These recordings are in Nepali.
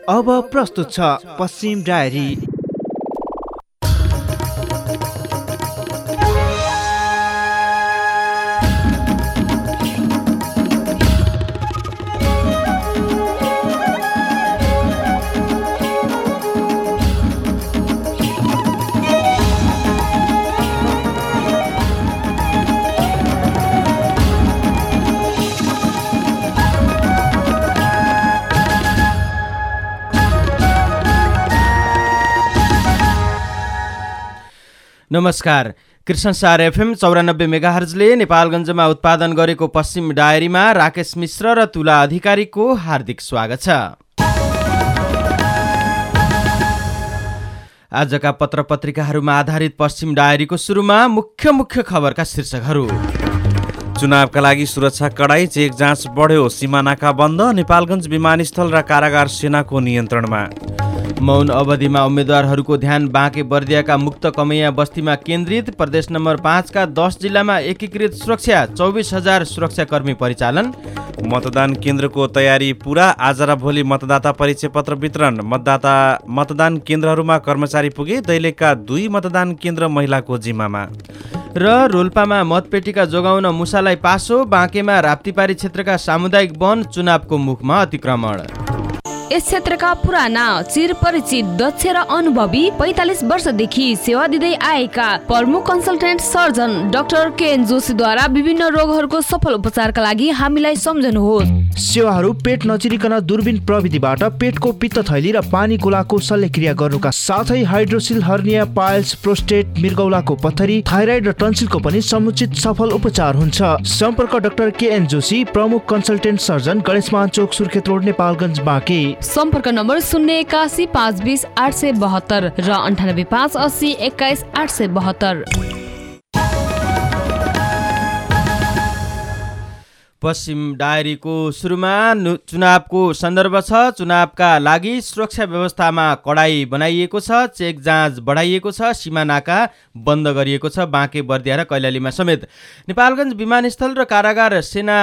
अब प्रस्तुत छ पश्चिम डायरी। नमस्कार। कृष्णसार एफएम 94 मेगाहर्जले नेपालगञ्जमा उत्पादन गरेको पश्चिम डायरीमा राकेश मिश्र र तुला अधिकारीको हार्दिक स्वागत छ। आजका पत्रपत्रिकाहरूमा आधारित पश्चिम डायरीको सुरुमा मुख्य खबरका शीर्षकहरू। चुनावका लागि सुरक्षा कडाई, चेक जाँच बढ्यो, सीमानाका बन्द, नेपालगञ्ज विमानस्थल र कारागार सेनाको नियन्त्रणमा। मौन अवधिमा उम्मेद्वारहरूको ध्यान बाँके बर्दियाका मुक्त कमैया बस्तीमा केन्द्रित। प्रदेश नम्बर 5 का 10 जिल्लामा एकीकृत सुरक्षा, 24,000 सुरक्षाकर्मी परिचालन। मतदान केन्द्रको तयारी पूरा, आज र भोलि मतदाता परिचय पत्र वितरण। मतदान केन्द्रहरूमा कर्मचारी पुगे, दैलेखका 2 मतदान केन्द्र महिलाको जिम्मामा। र रोल्पामा मतपेटिका जोगाउन मुसालाई पासो, बाँकेमा राप्तीपारी क्षेत्रका सामुदायिक वन चुनावको मुखमा अतिक्रमण। यस क्षेत्रका पुराना, चिरपरिचित, दक्ष र अनुभवी 45 वर्षदेखि सेवा दिँदै आएका प्रमुख कन्सल्टेन्ट सर्जन डाक्टर केएन जोशीद्वारा विभिन्न रोगहरूको सफल उपचारका लागि हामीलाई सम्झनुहोस्। सेवाहरू पेट नचिरिकन दूरबीन प्रविधिबाट पेटको पित्त थैली र पानी गोलाको शल्यक्रिया गर्नुका साथै हाइड्रोसिल, हर्निया, पाइल्स, प्रोस्टेट, मृगौलाको पत्थरी, थाइराइड र टन्सिलको पनि समुचित सफल उपचार हुन्छ। सम्पर्क डाक्टर केएन जोशी, प्रमुख consultant surgeon, Ganeshman Chowk, Surkhet road, Nepalgunj, Banke. सम्पर्क नम्बर 081 520 872 र 98 580 21 872। पश्चिम डायरीको सुरुमा चुनावको सन्दर्भ छ। चुनावका लागि सुरक्षा व्यवस्थामा कडाई बनाइएको छ, चेक जाँच बढाइएको छ, सीमानाका बन्द गरिएको छ, बाँके बर्दिया र कैलालीमा समेत। नेपालगञ्ज विमानस्थल र कारागार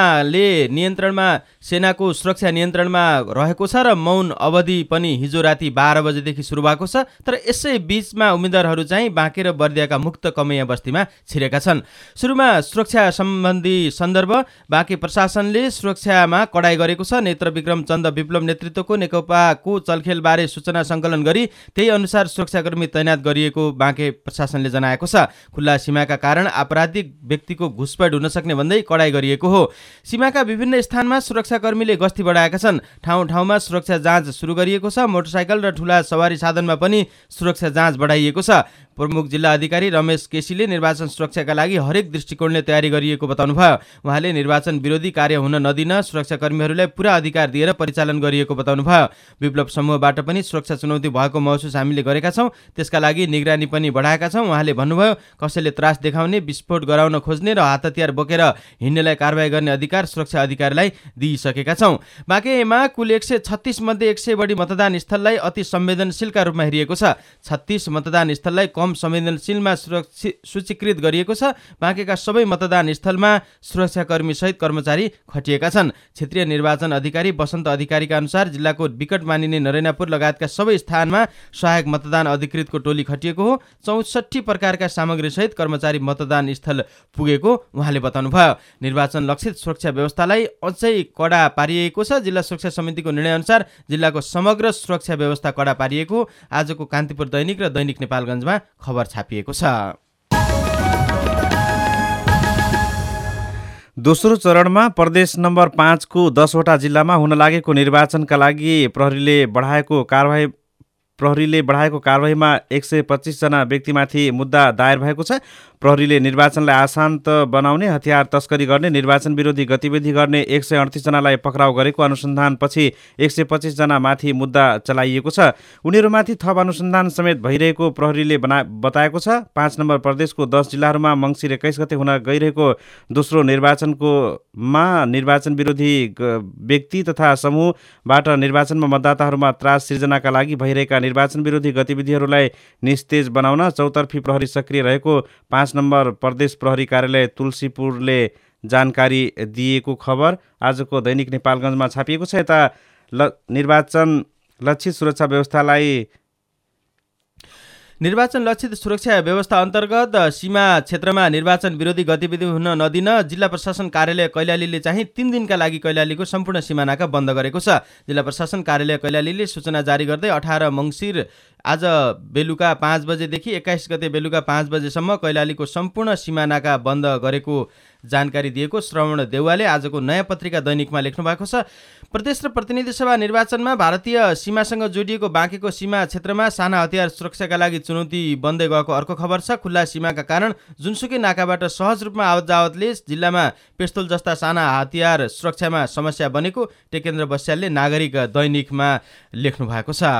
सेनाको सुरक्षा नियन्त्रणमा रहेको छ र मौन अवधि पनि हिजो राति 12 बजेदेखि सुरु भएको छ। तर यसै बीचमा उम्मेद्वारहरू चाहिँ बाँके र बर्दियाका मुक्त कमैया बस्तीमा छिरेका छन्। सुरुमा सुरक्षा सम्बन्धी सन्दर्भ। बाँके प्रशासनले सुरक्षामा कडाई गरेको छ। नेत्र विक्रम चन्द विप्लव नेतृत्वको नेकपाको चलखेलबारे सूचना सङ्कलन गरी त्यही अनुसार सुरक्षाकर्मी तैनात गरिएको बाँके प्रशासनले जनाएको छ। खुल्ला सीमाका कारण आपराधिक व्यक्तिको घुसपैठ हुन सक्ने भन्दै कडाई गरिएको हो। सीमाका विभिन्न स्थानमा सुरक्षाकर्मीले गस्ती बढाएका छन्। ठाउँ ठाउँमा सुरक्षा जाँच सुरु गरिएको छ। मोटरसाइकल र ठुला सवारी साधनमा पनि सुरक्षा जाँच बढाइएको छ। प्रमुख जिल्ला अधिकारी रमेश केसीले निर्वाचन सुरक्षाका लागि हरेक दृष्टिकोणले तयारी गरिएको बताउनुभयो। उहाँले निर्वाचन विरोधी कार्य हुन नदिन सुरक्षाकर्मीहरूलाई पुरा अधिकार दिएर परिचालन गरिएको बताउनुभयो। विप्लव समूहबाट पनि सुरक्षा चुनौती भएको महसुस हामीले गरेका छौँ, त्यसका लागि निगरानी पनि बढाएका छौँ। उहाँले भन्नुभयो, कसैले त्रास देखाउने, विस्फोट गराउन खोज्ने र हात हतियार बोकेर हिँड्नेलाई कारबाही गर्ने अधिकार सुरक्षा अधिकारीलाई दिइसकेका छौँ। बाँकेमा कुल 136 मध्ये 100 बढी मतदान स्थललाई अति संवेदनशीलका रूपमा हेरिएको छ। 36 मतदान स्थललाई कम संवेदनशीलमा सूचीकृत गरिएको छ। बाँकेका सबै मतदान स्थलमा सुरक्षाकर्मी सहित कर्मचारी खटिएका छन्। क्षेत्रीय निर्वाचन अधिकारी वसन्त अधिकारीका अनुसार जिल्लाको विकट मानिने नरेनापुर लगायतका सबै स्थानमा सहायक मतदान अधिकृतको टोली खटिएको हो। 64 प्रकारका सामग्री सहित कर्मचारी मतदान स्थल पुगेको उहाँले बताउनुभयो। निर्वाचन लक्षित सुरक्षा व्यवस्थालाई अझै कडा पारिएको छ। जिल्ला सुरक्षा समितिको निर्णयअनुसार जिल्लाको समग्र सुरक्षा व्यवस्था कडा पारिएको आजको कान्तिपुर दैनिक र दैनिक नेपालगञ्जमा खबर छापिएको छ। दोस्रो चरणमा प्रदेश नम्बर 5 को 10 वटा जिल्लामा हुन लागेको निर्वाचनका लागि प्रहरीले बढाएको कारबाहीमा 125 जना व्यक्तिमाथि मुद्दा दायर भएको छ। प्रहरीले निर्वाचनलाई अशान्त बनाउने, हतियार तस्करी गर्ने, निर्वाचन विरोधी गतिविधि गर्ने 138 जनालाई पक्राउ गरेको अनुसन्धानपछि 125 जना माथि मुद्दा चलाइएको छ। उनीहरूमाथि थप अनुसन्धान समेत भइरहेको प्रहरीले बताएको छ। 5 नम्बर प्रदेशको 10 जिल्लाहरूमा मङ्सिर 21 गते हुन गइरहेको दोस्रो निर्वाचनकोमा निर्वाचन विरोधी व्यक्ति तथा समूहबाट निर्वाचनमा मतदाताहरूमा त्रास सिर्जनाका लागि भइरहेका निर्वाचन विरोधी गतिविधिहरूलाई निस्तेज बनाउन चौतर्फी प्रहरी सक्रिय रहेको 5 नम्बर प्रदेश प्रहरी कार्यालय तुलसीपुरले जानकारी दिएको खबर आजको दैनिक नेपालगञ्जमा छापिएको छ। यता निर्वाचन लक्षित सुरक्षा व्यवस्थालाई निर्वाचन लक्षित सुरक्षा व्यवस्था अन्तर्गत सीमा क्षेत्रमा निर्वाचन विरोधी गतिविधि हुन नदिन जिल्ला प्रशासन कार्यालय कैलालीले चाहिँ 3 दिनका लागि कैलालीको सम्पूर्ण सीमानाका बन्द गरेको छ। जिल्ला प्रशासन कार्यालय कैलालीले सूचना जारी गर्दै 18 मङ्सिर आज बेलुका 5 बजेदेखि 21 गते बेलुका 5 बजेसम्म कैलालीको सम्पूर्ण सीमानाका बन्द गरेको जानकारी दिएको श्रवण देउवाले आजको नयाँ पत्रिका दैनिकमा लेख्नु भएको छ। प्रदेश र प्रतिनिधि सभा निर्वाचनमा भारतीय सीमासँग जोडिएको बाँकेको सीमा क्षेत्रमा साना हतियार सुरक्षाका लागि चुनौती बन्दै गएको अर्को खबर छ। खुल्ला सीमाका कारण जुनसुकै नाकाबाट सहज रूपमा आवत जावतले जिल्लामा पिस्तोल जस्ता साना हतियार सुरक्षामा समस्या बनेको टेकेन्द्र बस्यालले नागरिक दैनिकमा लेख्नु भएको छ।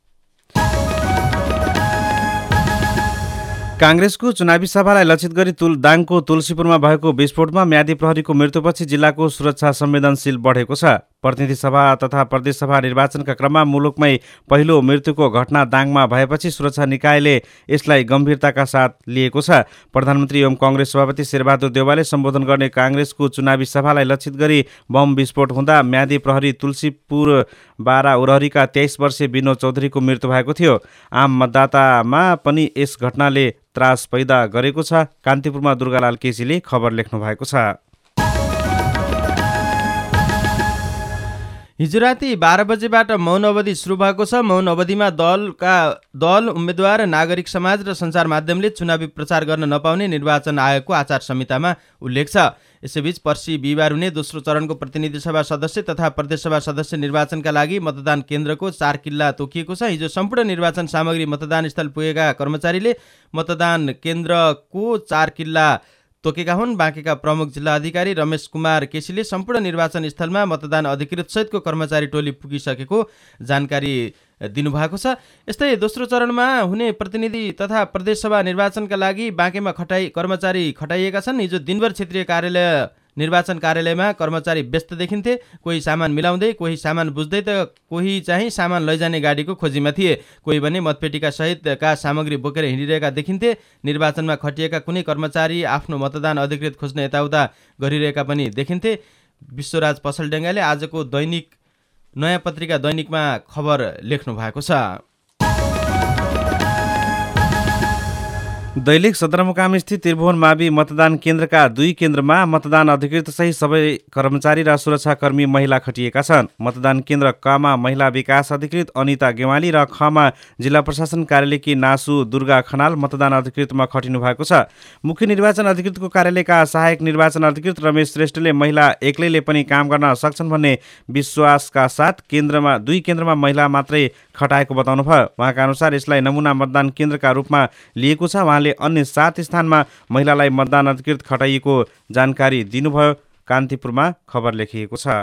काङ्ग्रेसको चुनावी सभालाई लक्षित गरी दाङको तुलसीपुरमा भएको विस्फोटमा म्यादी प्रहरीको मृत्युपछि जिल्लाको सुरक्षा संवेदनशील बढेको छ। प्रतिनिधि सभा तथा प्रदेश सभा निर्वाचनका क्रममा मुलुकमै पहिलो मृत्युको घटना दाङमा भएपछि सुरक्षा निकायले यसलाई गम्भीरताका साथ लिएको छ। प्रधानमन्त्री एवं काङ्ग्रेस सभापति शेरबहादुर देउवाले सम्बोधन गर्ने काङ्ग्रेसको चुनावी सभालाई लक्षित गरी बम विस्फोट हुँदा म्यादी प्रहरी तुलसीपुर बारा उरहरीका 23 वर्षीय विनोद चौधरीको मृत्यु भएको थियो। आम मतदातामा पनि यस घटनाले त्रास पैदा गरेको छ। कान्तिपुरमा दुर्गालाल केसीले खबर लेख्नु भएको छ। हिजो राति 12 बजेबाट मौन अवधि सुरु भएको छ। मौन अवधिमा दल उम्मेद्वार नागरिक समाज र सञ्चार माध्यमले चुनावी प्रचार गर्न नपाउने निर्वाचन आयोगको आचार संहितामा उल्लेख छ। यसैबीच पर्सि बिहिबार हुने दोस्रो चरणको प्रतिनिधि सभा सदस्य तथा प्रदेश सभा सदस्य निर्वाचनका लागि मतदान केन्द्रको 4 किल्ला तोकिएको छ। हिजो सम्पूर्ण निर्वाचन सामग्री मतदान स्थल पुगेका कर्मचारीले मतदान केन्द्रको 4 किल्ला तोकेका हुन्। बाँकेका प्रमुख जिल्ला अधिकारी रमेश कुमार केसीले सम्पूर्ण निर्वाचन स्थलमा मतदान अधिकृत सहितको कर्मचारी टोली पुगिसकेको जानकारी दिनुभएको छ। यस्तै दोस्रो चरणमा हुने प्रतिनिधि तथा प्रदेश सभा निर्वाचनका लागि बाँकेमा कर्मचारी खटाइएका छन्। हिजो दिनभर क्षेत्रीय निर्वाचन कार्यालयमा कर्मचारी व्यस्त देखिन्थे। कोही सामान मिलाउँदै, कोही सामान बुझ्दै त कोही चाहिँ सामान लैजाने गाडीको खोजीमा थिए। कोही भने मतपेटिका सहितका सामग्री बोकेर हिँडिरहेका देखिन्थे। निर्वाचनमा खटिएका कुनै कर्मचारी आफ्नो मतदान अधिकृत खोज्न यताउता गरिरहेका पनि देखिन्थे। विश्वराज पसलडेङ्गाले आजको नयाँ पत्रिका दैनिकमा खबर लेख्नु भएको छ। दैलेख सदरमुकाम स्थित त्रिभुवन मावि मतदान केन्द्रका 2 केन्द्रमा मतदान अधिकृत सहित सबै कर्मचारी र सुरक्षाकर्मी महिला खटिएका छन्। मतदान केन्द्र कमा महिला विकास अधिकृत अनिता गेवाली र खमा जिल्ला प्रशासन कार्यालयकी नासु दुर्गा खनाल मतदान अधिकृतमा खटिनु भएको छ। मुख्य निर्वाचन अधिकृतको कार्यालयका सहायक निर्वाचन अधिकृत रमेश श्रेष्ठले महिला एक्लैले पनि काम गर्न सक्छन् भन्ने विश्वासका साथ 2 केन्द्रमा महिला मात्रै खटाएको बताउनुभयो। उहाँका अनुसार यसलाई नमुना मतदान केन्द्रका रूपमा लिएको छ। उहाँले अन्य 7 स्थानमा महिलालाई मतदान अधिकृत खटाइएको जानकारी दिनुभयो। कान्तिपुरमा खबर लेखिएको छ।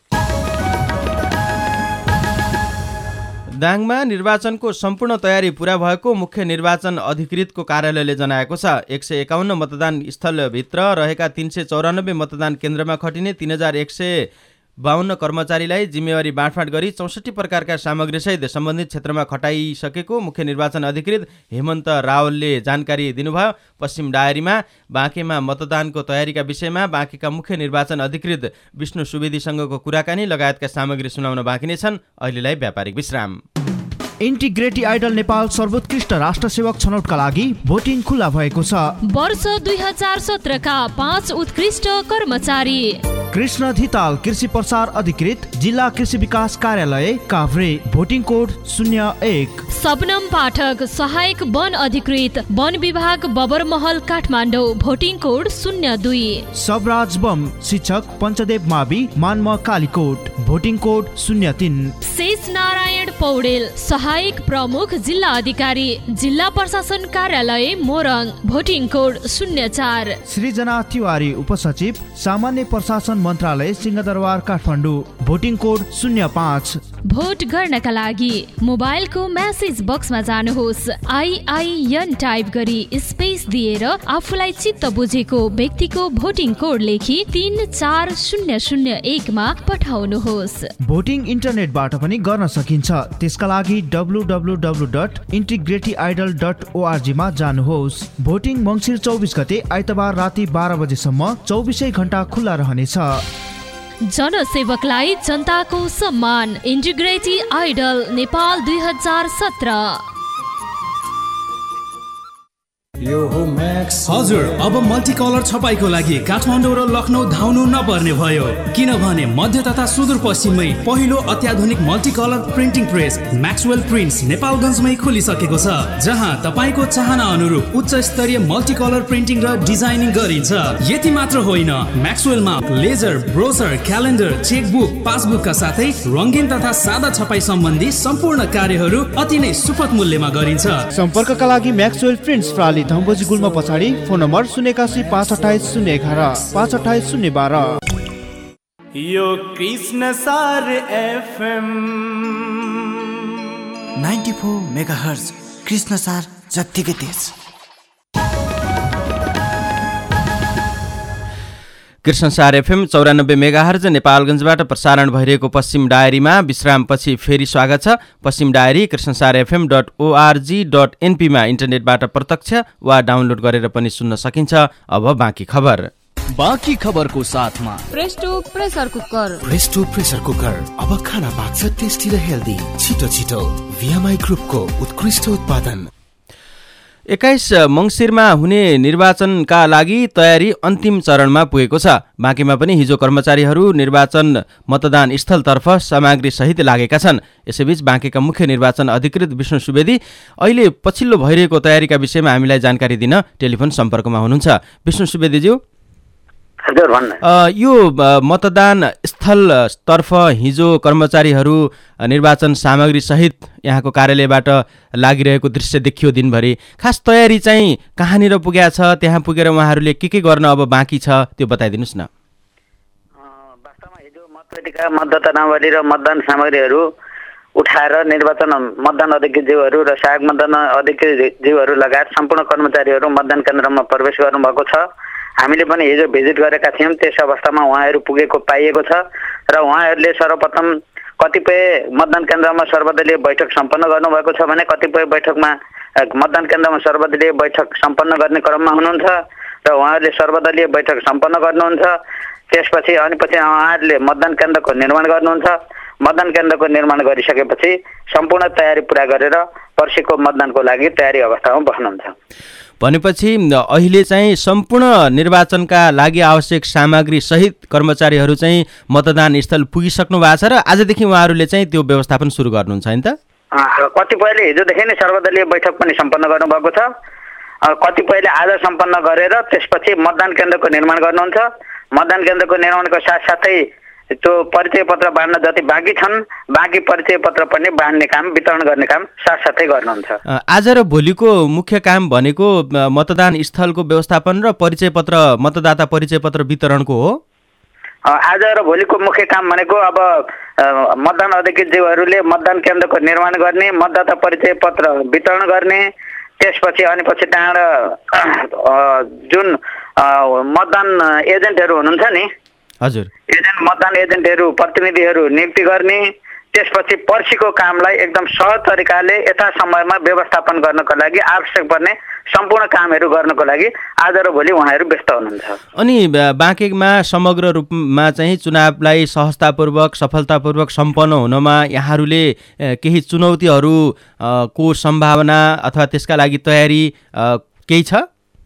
दाङमा निर्वाचनको सम्पूर्ण तयारी पूरा भएको मुख्य निर्वाचन अधिकृतको कार्यालयले जनाएको छ। 151 मतदान स्थलभित्र रहेका 394 मतदान केन्द्रमा खटिने 3152 कर्मचारीलाई जिम्मेवारी बाँडफाँड गरी 64 प्रकारका सामग्रीसहित सम्बन्धित क्षेत्रमा खटाइसकेको मुख्य निर्वाचन अधिकृत हेमन्त रावलले जानकारी दिनुभयो। पश्चिम डायरीमा बाँकेमा मतदानको तयारीका विषयमा बाँकेका मुख्य निर्वाचन अधिकृत विष्णु सुवेदीसँगको कुराकानी लगायतका सामग्री सुनाउन बाँकी नै छन्। अहिलेलाई व्यापारिक विश्राम। इन्टिग्रेटी आइडल नेपाल सर्वोत्कृष्ट राष्ट्र सेवक छनौटका लागि भोटिङ खुला भएको छ। वर्ष 2017 का 5 उत्कृष्ट कर्मचारी: कृष्ण धिताल कृषि प्रसार अधिकृत, जिल्ला कृषि विकास कार्यालय काभ्रे, भोटिङ कोड 01। सबनम पाठक सहायक वन अधिकृत, वन विभाग बबरमहल काठमाडौँ, भोटिङ कोड 02। सबराज बम शिक्षक, पञ्चदेव मावि, मान्म कालीकोट, भोटिङ कोड 03। शेष नारायण पौडेल सहायक प्रमुख जिल्ला अधिकारी, जिल्ला प्रशासन कार्यालय मोरङ, भोटिङ कोड 04। सृजना तिवारी उपसचिव, सामान्य प्रशासन मन्त्रालय Singhadurbar Kathmandu, voting code 05। Vote गर्नका लागि मोबाइलको म्यासेज बक्समा जानुहोस्। IIN टाइप गरी स्पेस दिएर आफूलाई चित्त बुझेको व्यक्तिको भोटिङ कोड लेखी 34001 मा पठाउनुहोस्। भोटिङ इन्टरनेटबाट पनि गर्न सकिन्छ। त्यसका लागि www.integrityidol.org मा जानुहोस्। भोटिङ मङ्सिर 24 गते आइतबार राति 12 बजेसम्म 24 घण्टा खुल्ला रहनेछ। जनसेवकलाई जनताको सम्मान। Integrity idol Nepal 2017। हजुर, अब मल्टी कलर छपाईको लागि काठमाडौँ र लखनऊ धाउनु नपर्ने भयो, किनभने मध्य तथा सुदूरपश्चिममै पहिलो अत्याधुनिक multi colour printing press Maxwell prints नेपालगञ्जमै खोलिसकेको छ, जहाँ तपाईँको चाहना अनुरूप उच्च स्तरीय मल्टी कलर प्रिन्टिङ र डिजाइनिङ गरिन्छ। यति मात्र होइन, म्याक्सवेलमा लेजर, ब्रोसर, क्यालेन्डर, चेकबुक, पासबुकका साथै रङ्गीन तथा सादा छपाई सम्बन्धी सम्पूर्ण कार्यहरू अति नै सुपथ मूल्यमा गरिन्छ। सम्पर्कका लागि म्याक्सवेल प्रिन्ट्स प्राली धम्बोजी गुल्म पछाडि, फोन नम्बर 81 528 011 528 012। यो कृष्ण सार एफएम 94 मेगाहर्ज कृष्ण सार जत्तिकै तेज। कृष्णसार एफएम 94 मेगाहर्ज नेपालगञ्जबाट प्रसारण भइरहेको पश्चिम डायरीमा विश्रामपछि फेरि स्वागत छ। पश्चिम डायरी krishnasarfm.org.np मा इन्टरनेटबाट प्रत्यक्ष वा डाउनलोड गरेर पनि सुन्न सकिन्छ। अब बाँकी खबर। बाँकी खबरको साथमा Presto pressure cooker. Presto pressure cooker अब खाना पाक्छ टेस्टी र हेल्दी। छिटो छिटो VMI ग्रुपको उत्कृष्ट उत्पादन। 21 मङ्सिरमा हुने निर्वाचनका लागि तयारी अन्तिम चरणमा पुगेको छ। बाँकीमा पनि हिजो कर्मचारीहरू निर्वाचन मतदान स्थलतर्फ सामग्री सहित लागेका छन्। यसैबीच बाँकीका मुख्य निर्वाचन अधिकृत विष्णु सुवेदी अहिले पछिल्लो भइरहेको तयारीका विषयमा हामीलाई जानकारी दिन टेलिफोन सम्पर्कमा हुनुहुन्छ। विष्णु सुवेदीज्यू, यो मतदान स्थलतर्फ हिजो कर्मचारीहरू निर्वाचन सामग्री सहित यहाँको कार्यालयबाट लागिरहेको दृश्य देखियो दिनभरि। खास तयारी चाहिँ कहाँनिर पुगेको छ, त्यहाँ पुगेर उहाँहरूले के गर्न अब बाँकी छ त्यो बताइदिनुहोस् न। वास्तवमा हिजो मतपेटिका, मतदाता नामावली र मतदान सामग्रीहरू उठाएर निर्वाचन मतदान अधिकृतज्यूहरू र सहायक मतदान अधिकृतज्यूहरू लगायत सम्पूर्ण कर्मचारीहरू मतदान केन्द्रमा प्रवेश गर्नुभएको छ। हामीले पनि हिजो भिजिट गरेका थियौँ। त्यस अवस्थामा उहाँहरू पुगेको पाइएको छ र उहाँहरूले सर्वप्रथम कतिपय मतदान केन्द्रमा सर्वदलीय बैठक सम्पन्न गर्नुभएको छ भने कतिपय बैठकमा मतदान केन्द्रमा सर्वदलीय बैठक सम्पन्न गर्ने क्रममा हुनुहुन्छ र उहाँहरूले सर्वदलीय बैठक सम्पन्न गर्नुहुन्छ। त्यसपछि अनि उहाँहरूले मतदान केन्द्रको निर्माण गर्नुहुन्छ। मतदान केन्द्रको निर्माण गरिसकेपछि सम्पूर्ण तयारी पुरा गरेर पर्सिको मतदानको लागि तयारी अवस्थामा बस्नुहुन्छ। भनेपछि अहिले चाहिँ सम्पूर्ण निर्वाचनका लागि आवश्यक सामग्री सहित कर्मचारीहरू चाहिँ मतदान स्थल पुगिसक्नु भएको छ र आजदेखि उहाँहरूले चाहिँ त्यो व्यवस्थापन सुरु गर्नुहुन्छ नि त? कतिपयले हिजोदेखि नै सर्वदलीय बैठक पनि सम्पन्न गर्नुभएको छ। कतिपयले आज सम्पन्न गरेर त्यसपछि मतदान केन्द्रको निर्माण गर्नुहुन्छ। मतदान केन्द्रको निर्माणको साथसाथै त्यो परिचय पत्र बाँड्न जति बाँकी छन्, बाँकी परिचय पत्र पनि बाँड्ने काम, वितरण गर्ने काम साथसाथै गर्नुहुन्छ। आज र भोलिको मुख्य काम भनेको मतदान स्थलको व्यवस्थापन र परिचय पत्र, मतदाता परिचय पत्र वितरणको हो। आज र भोलिको मुख्य काम भनेको अब मतदान अधिकृतज्यूहरूले मतदान केन्द्रको निर्माण गर्ने, मतदाता परिचय पत्र वितरण गर्ने, त्यसपछि अनि पछि त्यहाँबाट जुन मतदान एजेन्टहरू हुनुहुन्छ नि, हजुर, मतदान एजेन्टहरू प्रतिनिधिहरू नियुक्ति गर्ने, त्यसपछि पर्सिको कामलाई एकदम सहज तरिकाले यथा समयमा व्यवस्थापन गर्नको लागि आवश्यक पर्ने सम्पूर्ण कामहरू गर्नको लागि आज र भोलि उहाँहरू व्यस्त हुनुहुन्छ। अनि बाँकीमा समग्र रूपमा चाहिँ चुनावलाई सहजतापूर्वक सफलतापूर्वक सम्पन्न हुनमा यहाँहरूले केही चुनौतीहरू को सम्भावना अथवा त्यसका लागि तयारी केही छ?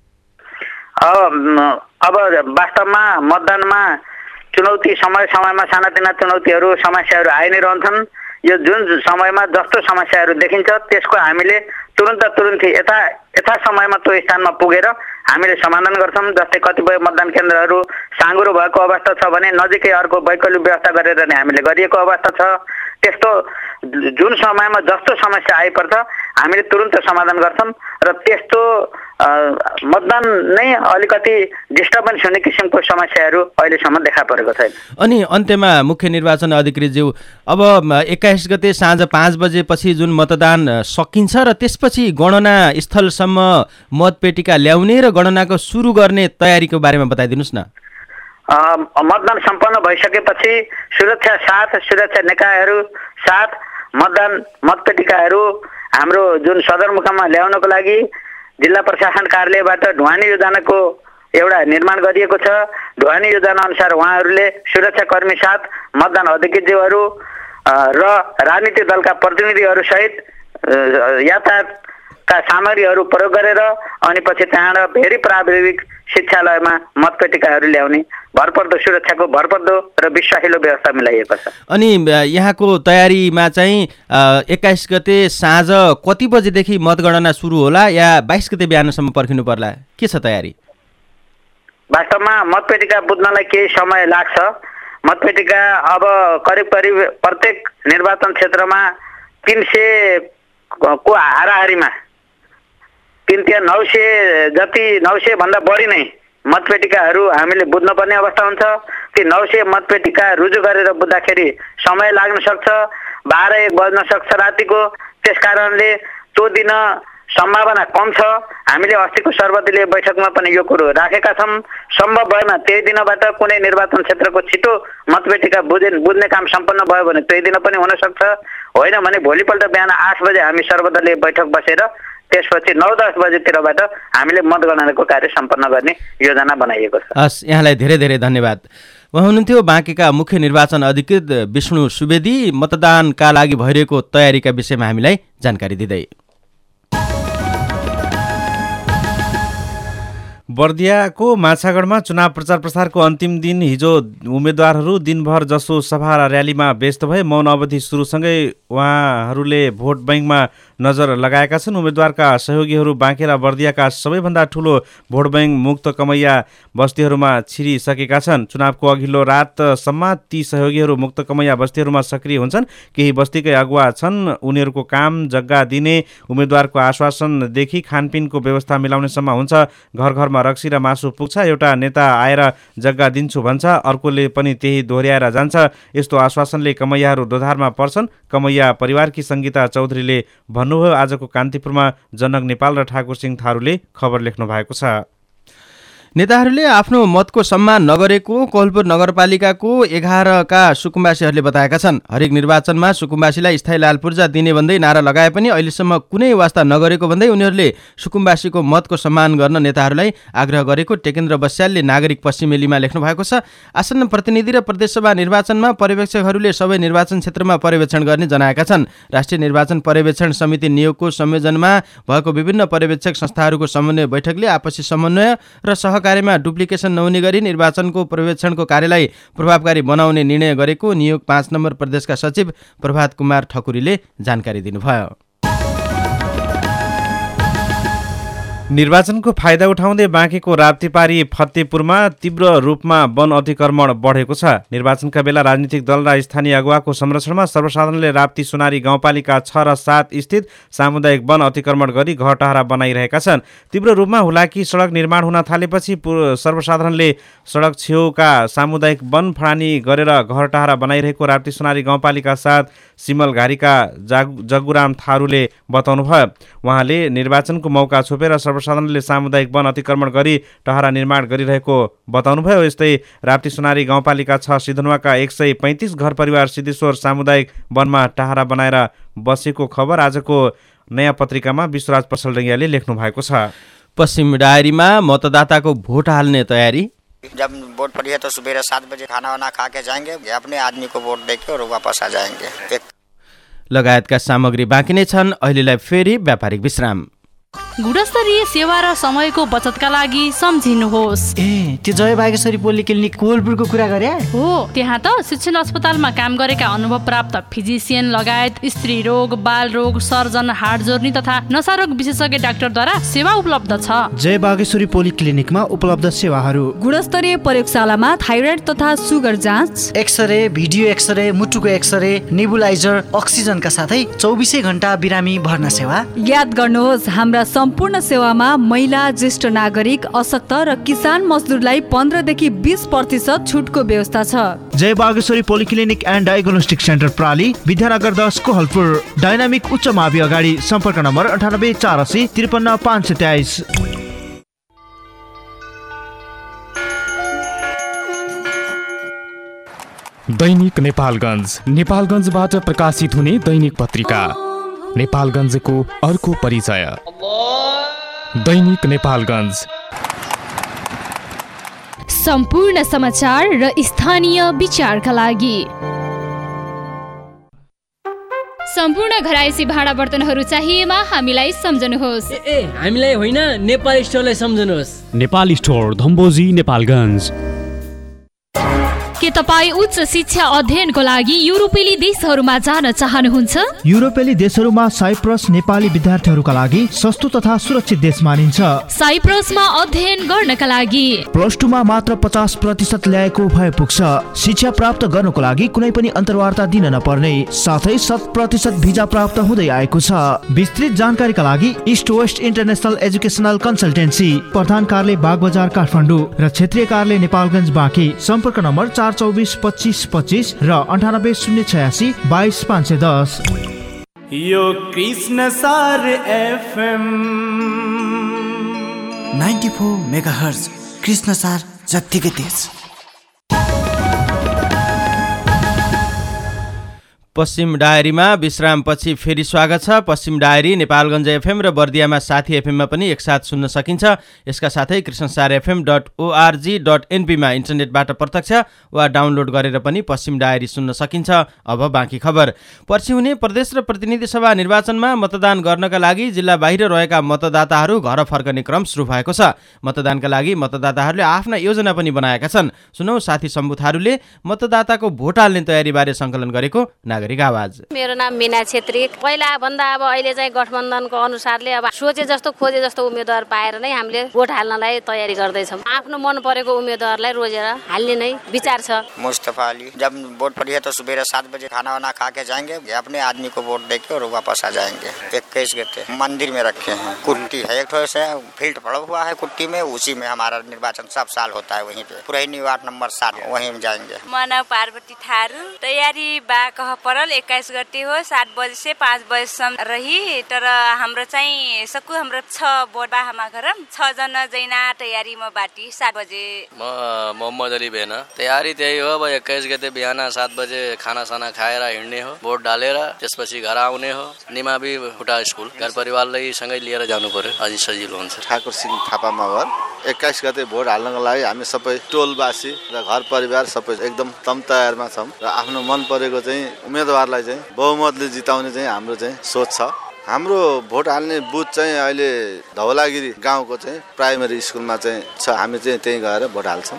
अब वास्तवमा मतदानमा चुनौती समयमा सानातिना चुनौतीहरू, समस्याहरू आइ नै रहन्छन्। यो जुन समयमा जस्तो समस्याहरू देखिन्छ त्यसको हामीले तुरुन्तै यथा समयमा त्यो स्थानमा पुगेर हामीले समाधान गर्छौँ। जस्तै कतिपय मतदान केन्द्रहरू साँघुरो भएको अवस्था छ भने नजिकै अर्को वैकल्पिक व्यवस्था गरेर नै हामीले गरिएको अवस्था छ। त्यस्तो जुन समयमा जस्तो समस्या आइपर्छ हामीले तुरुन्त समाधान गर्छौँ र त्यस्तो मतदान नै अलिकति डिस्टर्बेन्स हुने किसिमको समस्याहरू अहिलेसम्म देखा परेको छैन। अनि अन्त्यमा मुख्य निर्वाचन अधिकृतज्यू, अब 21 गते साँझ 5 बजेपछि जुन मतदान सकिन्छ र त्यसपछि गणना स्थलसम्म मतपेटिका ल्याउने र गणनाको सुरु गर्ने तयारीको बारेमा बताइदिनुहोस् न। मतदान सम्पन्न भइसकेपछि सुरक्षा निकायहरू साथ मतपेटिकाहरू हाम्रो जुन सदरमुकाममा ल्याउनको लागि जिल्ला प्रशासन कार्यालयबाट ढुवानी योजनाको एउटा निर्माण गरिएको छ। ढुवानी योजना अनुसार उहाँहरूले सुरक्षाकर्मी साथ मतदान अधिकृतज्यूहरू र राजनीतिक दलका प्रतिनिधिहरू सहित यातायातका सामग्रीहरू प्रयोग गरेर अनि पछि त्यहाँबाट फेरि प्राविधिक शिक्षालयमा मतपेटिकाहरू ल्याउने भरपर्दो सुरक्षाको भरपर्दो र विश्वासिलो व्यवस्था मिलाइएको छ। अनि यहाँको तयारीमा चाहिँ 21 गते साँझ कति बजेदेखि मतगणना सुरु होला या 22 गते बिहानसम्म पर्खिनु पर्ला? के छ तयारी? वास्तवमा मतपेटिका बुझ्नलाई केही समय लाग्छ। मतपेटिका अब करिब प्रत्येक निर्वाचन क्षेत्रमा 300 को हाराहारीमा 900 जति 900 भन्दा बढी नै मतपेटिकाहरू हामीले बुझ्नुपर्ने अवस्था हुन्छ। ती 900 मतपेटिका रुजु गरेर बुझ्दाखेरि समय लाग्न सक्छ, 12-1 बज्न सक्छ रातिको। त्यसकारणले त्यो दिन सम्भावना कम छ। हामीले अस्तिको सर्वदलीय बैठकमा पनि यो कुरो राखेका छौँ। सम्भव भएमा त्यही दिनबाट कुनै निर्वाचन क्षेत्रको छिटो मतपेटिका बुझ्ने काम सम्पन्न भयो भने त्यही दिन पनि हुन सक्छ। होइन भने भोलिपल्ट बिहान 8 बजे हामी सर्वदलीय बैठक बसेर त्यसपछि 9-10 बजेतिरबाट हामीले मतगणनाको कार्य सम्पन्न गर्ने योजना बनाइएको छ। हस्, यहाँलाई धेरै धेरै धन्यवाद। उहाँ हुनुहुन्थ्यो बाँकेका मुख्य निर्वाचन अधिकृत विष्णु सुवेदी, मतदानका लागि भइरहेको तयारीका विषयमा हामीलाई जानकारी दिँदै। बर्दियाको माछागढमा चुनाव प्रचार प्रसारको अन्तिम दिन हिजो उम्मेदवारहरू दिनभर जसो सभा र र्यालीमा व्यस्त भए। मौन अवधि सुरुसँगै उहाँहरूले भोट बैंकमा नजर लगाएका छन्। उम्मेदवारका सहयोगीहरू बाँके र बर्दियाका सबैभन्दा ठूलो भोट बैंक मुक्त कमैया बस्तीहरूमा छिरिसकेका छन्। चुनावको अघिल्लो रातसम्म ती सहयोगीहरू मुक्त कमैया बस्तीहरूमा सक्रिय हुन्छन्। केही बस्तीकै अगुवा छन्। उनीहरूको काम जग्गा दिने, उम्मेदवारको आश्वासनदेखि खानपिनको व्यवस्था मिलाउनेसम्म हुन्छ। घर घरमा रक्सी र मासु पुग्छ। एउटा नेता आएर जग्गा दिन्छु भन्छ, अर्कोले पनि त्यही दोहोर्याएर जान्छ। यस्तो आश्वासनले कमैयाहरू दोधारमा पर्छन्। कमैया परिवारकी सङ्गीता चौधरीले भन्नुभयो। आजको कान्तिपुरमा जनक नेपाल र ठाकुर सिंह थारूले खबर लेख्नु भएको छ। नेताहरूले आफ्नो मतको सम्मान नगरेको कोहलपुर नगरपालिकाको 11 का सुकुम्बासीहरूले बताएका छन्। हरेक निर्वाचनमा सुकुम्बासीलाई स्थायी लाल पूर्जा दिने भन्दै नारा लगाए पनि अहिलेसम्म कुनै वास्ता नगरेको भन्दै उनीहरूले सुकुम्बासीको मतको सम्मान गर्न नेताहरूलाई आग्रह गरेको टेकेन्द्र बस्यालले नागरिक पश्चिमेलीमा लेख्नु भएको छ। आसन्न प्रतिनिधि र प्रदेशसभा निर्वाचनमा पर्यवेक्षकहरूले सबै निर्वाचन क्षेत्रमा पर्यवेक्षण गर्ने जनाएका छन्। राष्ट्रिय निर्वाचन पर्यवेक्षण समिति नियोगको संयोजनमा भएको विभिन्न पर्यवेक्षक संस्थाहरूको समन्वय बैठकले आपसी समन्वय र कार्यमा डुप्लिकेसन नहुने गरी निर्वाचनको पर्यवेक्षणको कार्यलाई प्रभावकारी बनाउने निर्णय गरेको नियोग 5 नम्बर प्रदेशका सचिव प्रभात कुमार ठकुरीले जानकारी दिनुभयो। निर्वाचनको फाइदा उठाउँदै बाँकेको राप्तीपारी फतेपुरमा तीव्र रूपमा वन अतिक्रमण बढेको छ। निर्वाचनका बेला राजनीतिक दल र स्थानीय अगुवाको संरक्षणमा सर्वसाधारणले राप्ती सुनारी गाउँपालिका 6 र 7 स्थित सामुदायिक वन अतिक्रमण गरी घर टहरा बनाइरहेका छन्। तीव्र रूपमा हुलाकी सडक निर्माण हुन थालेपछि सर्वसाधारणले सडक छेउका सामुदायिक वन फडानी गरेर घर टहरा बनाइरहेको राप्ती सुनारी गाउँपालिका 7 सिमलघारीका जग्गुराम थारूले बताउनुभयो। उहाँले निर्वाचनको मौका छोपेर सर्वसाधारणले सामुदायिक वन अतिक्रमण गरी टहरा निर्माण गरिरहेको बताउनुभयो। यस्तै राप्ती सुनारी गाउँपालिका 6 सिधनुवाका 135 घर परिवार सिद्धेश्वर सामुदायिक वनमा टहरा बनाएर बसेको खबर आजको नयाँ पत्रिकामा विश्वराज पसलडङ्गियाले लेख्नु भएको छ। पश्चिम डायरीमा मतदाताको भोट हाल्ने तयारी। जब वोट पड़ी है तो सुबह 7 बजे खाना वाना खा के जाएंगे, अपने आदमी को वोट देके और वापस आ जाएंगे। लगायतका सामग्री बाँकी नै छन्। अहिलेलाई फेरि व्यापारिक विश्राम। गुणस्तरीय सेवा र समयको बचतका लागि सम्झिनुहोस्। त्यो जय बागेश्वरी पोलिक्लिनिक कोहलपुरको कुरा गरे हो। त्यहाँ त शिक्षण अस्पतालमा काम गरेका अनुभव प्राप्त फिजिसियन लगायत स्त्री रोग, बाल रोग, सर्जन, हाड जोर्नी तथा नसारोग विशेषज्ञ डाक्टरद्वारा सेवा उपलब्ध छ। जय बागेश्वरी पोलिक्लिनिकमा उपलब्ध सेवाहरू: गुणस्तरीय प्रयोगशालामा थाइरोइड तथा सुगर जाँच, एक्सरे, भिडियो एक्सरे, मुटुको एक्सरे, नेबुलाइजर, अक्सिजनका साथै 24 घण्टा बिरामी भर्ना सेवा। याद गर्नुहोस्, हाम्रा सम्पूर्ण सेवामा महिला, ज्येष्ठ नागरिक, अशक्त र किसान मजदुरलाई 15 देखि 20% छुटको व्यवस्था छ। Jai Bageshwari polyclinic and diagnostic centre प्राली, विद्यानगर 10 कोहलपुर। डायनामिक उच्च मावि अगाडि। सम्पर्क नम्बर 98 480 53 523। दैनिक नेपालगञ्ज, नेपालगञ्जबाट प्रकाशित हुने दैनिक पत्रिका नेपालगञ्जको अर्को परिचय। दैनिक नेपालगञ्ज सम्पूर्ण समाचार र स्थानीय विचारका लागि। सम्पूर्ण घरायसी भाँडा बर्तनहरू चाहिएमा हामीलाई सम्झनुहोस्। हामीलाई होइन, नेपाल स्टोरलाई सम्झनुहोस्। नेपाल स्टोर, धम्बोजी, नेपालगञ्ज। के तपाईँ उच्च शिक्षा अध्ययनको लागि युरोपेली देशहरूमा जान चाहनुहुन्छ? युरोपेली देशहरूमा साइप्रस नेपाली विद्यार्थीहरूका लागि सस्तो तथा सुरक्षित देश मानिन्छ। साइप्रसमा अध्ययन गर्नका लागि +2 मा मात्र 50% ल्याएको भए पुग्छ। शिक्षा प्राप्त गर्नको लागि कुनै पनि अन्तर्वार्ता दिन नपर्ने, साथै 100% भिजा प्राप्त हुँदै आएको छ। विस्तृत जानकारीका लागि east west international educational consultancy, प्रधान कार्यालय बागबजार काठमाडौँ र क्षेत्रीय कार्यालय नेपालगञ्ज बाँकी। सम्पर्क नम्बर 424 25 25 र 98 086 22 510। यो कृष्ण सार एफएम 94 मेगाहर्ज कृष्ण सार जत्तिकै तेज। पश्चिम डायरीमा विश्रामपछि फेरि स्वागत छ। पश्चिम डायरी नेपालगञ्ज एफएम र बर्दियामा साथी एफएममा पनि एकसाथ सुन्न सकिन्छ। यसका साथै krishnasarfm.org.np मा इन्टरनेटबाट प्रत्यक्ष वा डाउनलोड गरेर पनि पश्चिम डायरी सुन्न सकिन्छ। अब बाँकी खबर। पर्सि हुने प्रदेश र प्रतिनिधि सभा निर्वाचनमा मतदान गर्नका लागि जिल्ला बाहिर रहेका मतदाताहरू घर फर्कने क्रम सुरु भएको छ। मतदानका लागि मतदाताहरूले आफ्ना योजना पनि बनाएका छन्। सुनौ साथी सम्बुथारूले मतदाताको भोट हाल्ने तयारीबारे सङ्कलन गरेको नागरिक आवाज। मेरो नाम मीना छेत्री। पहिला भन्दा अब अहिले चाहिँ गठबन्धनको अनुसारले अब सोचे जस्तो खोजे जस्तो उम्मेदवार पाएर नै हामीले भोट हाल्नलाई तयारी गर्दैछौँ। आफ्नो मन परेको उम्मेदवारलाई रोजेर हाल्ने नै विचार छ। मुस्तफा अली। जब वोट पड़ी है तो सुबह 7 बजे खाना वाना खा के जाएंगे, अपने आदमी को वोट देके और वापस आ जाएंगे। 21 गते मंदिर में रखे हैं। कुट्टी है एक ठो से फील्ड पड़ा हुआ है कुट्टी में, उसी में हमारा निर्वाचन सब साल होता है। वहीं पे पुरानी वार्ड नंबर 7 वहीं जाएंगे। मना पार्वती थारू। तैयारी बा कह परल 21 गते हो 7 बजे से 5 बजेसम्म रही। तर हाम्रो चाहिँ सकु हाम्रो 6 बोट बा हमा घरम 6 जना जैना तयारी म बाटी 7 बजे। म मोहम्मद अली बेना। तयारी त्यही हो, अब 21 गते बिहान 7 बजे खाना साना खाएर हिँड्ने हो, भोट डालेर त्यसपछि घर आउने हो। निमावि फुटा स्कुल घर परिवारलाई सँगै लिएर जानु पर्यो, अझै सजिलो हुन्छ। ठाकुर सिंह थापा मगर। 21 गते भोट हाल्नको लागि हामी सबै टोलवासी र घर परिवार सबै एकदम तम तयारमा छौँ र आफ्नो मन परेको चाहिँ उम्मेदवारलाई चाहिँ बहुमतले जिताउने चाहिँ हाम्रो चाहिँ सोच छ। हाम्रो भोट हाल्ने बुथ चाहिँ अहिले धौलागिरी गाउँको चाहिँ प्राइमेरी स्कुलमा चाहिँ छ। हामी चाहिँ त्यहीँ गएर भोट हाल्छौँ।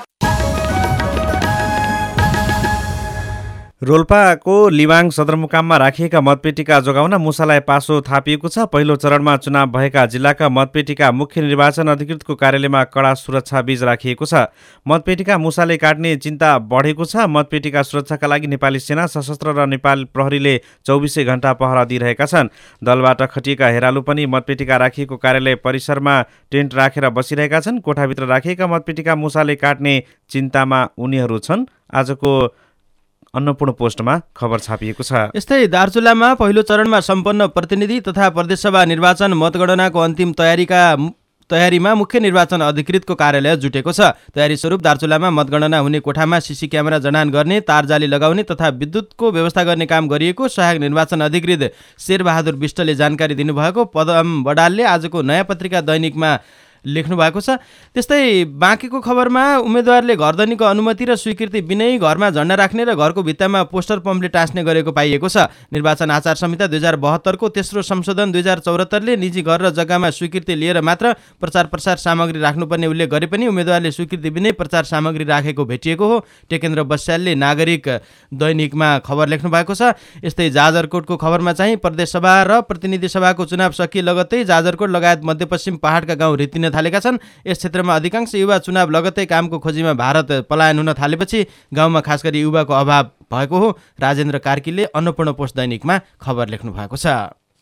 रोल्पाको लिवाङ सदरमुकाममा राखिएका मतपेटिका जोगाउन मुसालाई पासो थापिएको छ। पहिलो चरणमा चुनाव भएका जिल्लाका मतपेटिका मुख्य निर्वाचन अधिकृतको कार्यालयमा कडा सुरक्षा बीज राखिएको छ। मतपेटिका मुसाले काट्ने चिन्ता बढेको छ। मतपेटिका सुरक्षाका लागि नेपाली सेना, सशस्त्र र नेपाल प्रहरीले 24 घण्टा पहरा दिइरहेका छन्। दलबाट खटिएका हेरालु पनि मतपेटिका राखिएको कार्यालय परिसरमा टेन्ट राखेर बसिरहेका छन्। कोठाभित्र राखिएका मतपेटिका मुसाले काट्ने चिन्तामा उनीहरू छन्। आजको अन्नपूर्ण पोस्टमा खबर छापिएको छ। यस्तै दार्चुलामा पहिलो चरणमा सम्पन्न प्रतिनिधि तथा प्रदेशसभा निर्वाचन मतगणनाको अन्तिम तयारीमा मुख्य निर्वाचन अधिकृतको कार्यालय जुटेको छ। तयारी स्वरूप दार्चुलामा मतगणना हुने कोठामा सीसी क्यामेरा जडान गर्ने, तारजाली लगाउने तथा विद्युतको व्यवस्था गर्ने काम गरिएको सहायक निर्वाचन अधिकृत शेरबहादुर विष्टले जानकारी दिनुभएको पदम बडालले आजको नयाँ पत्रिका दैनिकमा लेख्नु भएको छ। त्यस्तै बाँकीको खबरमा उम्मेदवारले घरधनीको अनुमति र स्वीकृति बिनै घरमा झण्डा राख्ने र घरको भित्तामा पोस्टर पम्पले टाँस्ने गरेको पाइएको छ। निर्वाचन आचार संहिता 2072 को तेस्रो संशोधन 2074ले निजी घर र जग्गामा स्वीकृति लिएर मात्र प्रचार प्रसार सामग्री राख्नुपर्ने उल्लेख गरे पनि उम्मेदवारले स्वीकृति बिनै प्रचार सामग्री राखेको भेटिएको हो। टेकेन्द्र बस्यालले नागरिक दैनिकमा खबर लेख्नु भएको छ। यस्तै जाजरकोटको खबरमा चाहिँ प्रदेशसभा र प्रतिनिधि सभाको चुनाव सकिए लगत्तै जाजरकोट लगायत मध्यपश्चिम पहाडका गाउँ रित्तिन थालेका छन्। यस क्षेत्रमा अधिकांश युवा चुनाव लगत्तै कामको खोजीमा भारत पलायन हुन थालेपछि गाउँमा खास गरी युवाको अभाव भएको हो। राजेन्द्र कार्कीले अन्नपूर्ण पोस्ट दैनिकमा खबर लेख्नु भएको छ।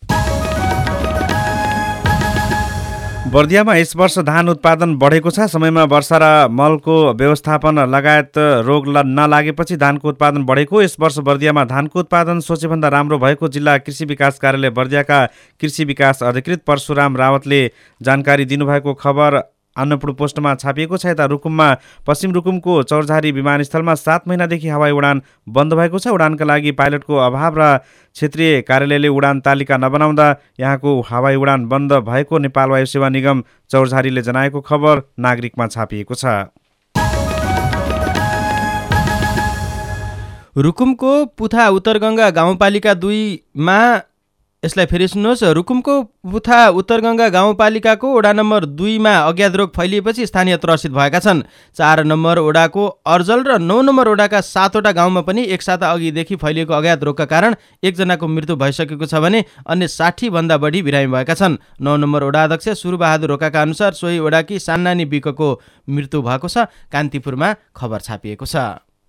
बर्दियामा यस वर्ष धान उत्पादन बढेको छ। समयमा वर्षा र मलको व्यवस्थापन लगायत रोग नलागेपछि धानको उत्पादन बढेको। यस वर्ष बर्दियामा धानको उत्पादन सोचेभन्दा राम्रो भएको जिल्ला कृषि विकास कार्यालय बर्दियाका कृषि विकास अधिकृत परशुराम रावतले जानकारी दिनुभएको खबर अन्नपूर्ण पोस्टमा छापिएको छ। यता रुकुममा पश्चिम रुकुमको चौरझारी विमानस्थलमा 7 महिनादेखि हवाई उडान बन्द भएको छ। उडानका लागि पाइलटको अभाव र क्षेत्रीय कार्यालयले उडान तालिका नबनाउँदा यहाँको हवाई उडान बन्द भएको नेपाल वायु सेवा निगम चौरझारीले जनाएको खबर नागरिकमा छापिएको छ। रुकुमको पुथा उत्तरगङ्गा गाउँपालिका 2मा यसलाई फेरि सुन्नुहोस्। रुकुमको पुथा उत्तरगङ्गा गाउँपालिकाको वडा नम्बर 2मा अज्ञात रोग फैलिएपछि स्थानीय त्रसित भएका छन्। 4 नम्बर वडाको अर्जल र 9 नम्बर वडाका 7वटा गाउँमा पनि एक साता अघिदेखि फैलिएको अज्ञात रोगका कारण एकजनाको मृत्यु भइसकेको छ भने अन्य 60 भन्दा बढी बिरामी भएका छन्। 9 नम्बर वडा अध्यक्ष सुरबहादुर रोकाका अनुसार सोही वडाकी सान्नानी बिकको मृत्यु भएको छ। कान्तिपुरमा खबर छापिएको छ।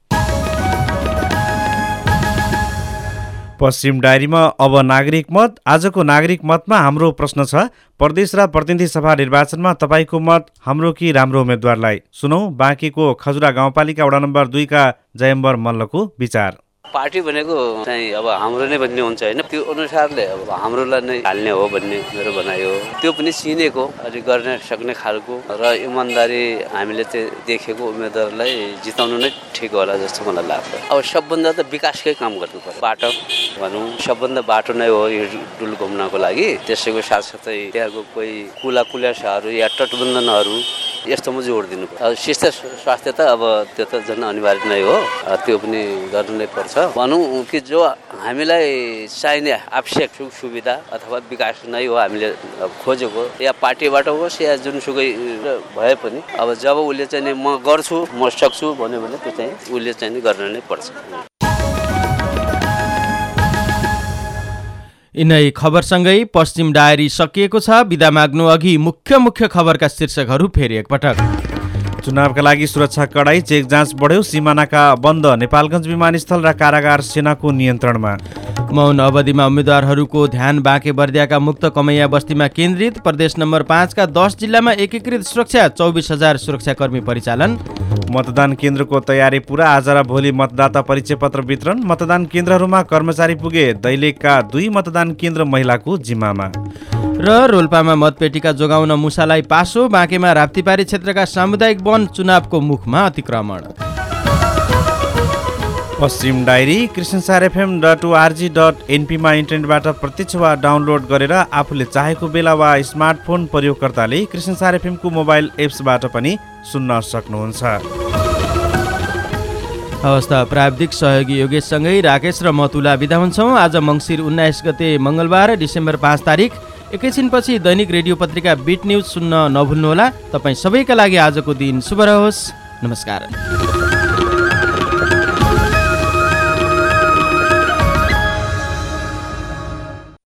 पश्चिम डायरीमा अब नागरिक मत। आजको नागरिक मतमा हाम्रो प्रश्न छ, प्रदेश र प्रतिनिधि सभा निर्वाचनमा तपाईँको मत हाम्रो कि राम्रो उम्मेद्वारलाई? सुनौ बाँकीको खजुरा गाउँपालिका वडा नम्बर 2 का जयम्बर मल्लको विचार। पार्टी भनेको चाहिँ अब हाम्रो नै भन्ने हुन्छ होइन, त्यो अनुसारले अब हाम्रोलाई नै हाल्ने हो भन्ने मेरो भनाइ हो। त्यो पनि चिनेको अनि गर्न सक्ने खालको र इमान्दारी हामीले चाहिँ देखेको उम्मेदवारलाई जिताउनु नै ठिक होला जस्तो मलाई लाग्छ। अब सबभन्दा त विकासकै काम गर्नु पर्छ। बाटो भनौँ, सबभन्दा बाटो नै हो हिँडडुल घुम्नको लागि। त्यसैको साथसाथै त्यहाँको कोही कुलासाहरू या तटबन्धनहरू यस्तोमा जोड दिनु पर्छ। अब शिक्षा स्वास्थ्य त अब त्यो त झन् अनिवार्य नै हो, त्यो पनि गर्नु नै पर्छ। भनौँ कि जो हामीलाई चाहिने आवश्यक सुख सुविधा अथवा विकास नै हो हामीले खोजेको, या पार्टीबाट होस् या जुनसुकै भए पनि अब जब उसले चाहिँ म गर्छु म सक्छु भन्यो भने त्यो चाहिँ उसले चाहिँ गर्न नै पर्छ। यिनै खबरसँगै पश्चिम डायरी सकिएको छ। बिदा माग्नु अघि मुख्य खबरका शीर्षकहरू फेरि एकपटक। चुनावका लागि सुरक्षा कडाई, चेक जाँच बढ्यो, सिमानाका बन्द, नेपालगञ्ज विमानस्थल र कारागार सेनाको नियन्त्रणमा। मौन अवधिमा उम्मेद्वारहरूको ध्यान बाँके बर्दियाका मुक्त कमैया बस्तीमा केन्द्रित। प्रदेश नम्बर 5 का 10 जिल्लामा एकीकृत सुरक्षा, 24,000 सुरक्षाकर्मी परिचालन। मतदान केन्द्रको तयारी पुरा, आज र भोलि मतदाता परिचय पत्र वितरण। मतदान केन्द्रहरूमा कर्मचारी पुगे, दैलेखका 2 मतदान केन्द्र महिलाको जिम्मामा। र रोल्पामा मतपेटिका जोगाउन मुसालाई पासो, बाँकेमा राप्तीपारी क्षेत्रका सामुदायिक वन चुनावको मुखमा अतिक्रमण। पश्चिम डायरी kristiansarfm.org.np मा इन्टरनेटबाट प्रत्यक्ष वा डाउनलोड गरेर आफूले चाहेको बेला वा स्मार्टफोन प्रयोगकर्ताले कृष्णसार एफएम को मोबाइल एप्सबाट पनि सुन्न सक्नुहुन्छ। हवस् त, प्राविधिक सहयोगी योगेशसँगै राकेश र मतुला बिदा हुन्छौँ। आज मङ्सिर 19 गते मङ्गलबार डिसेम्बर 5 तारिक। एकैछिनपछि दैनिक रेडियो पत्रिका बिट न्युज सुन्न नभुल्नुहोला। तपाईँ सबैका लागि आजको दिन शुभ रहोस्। नमस्कार।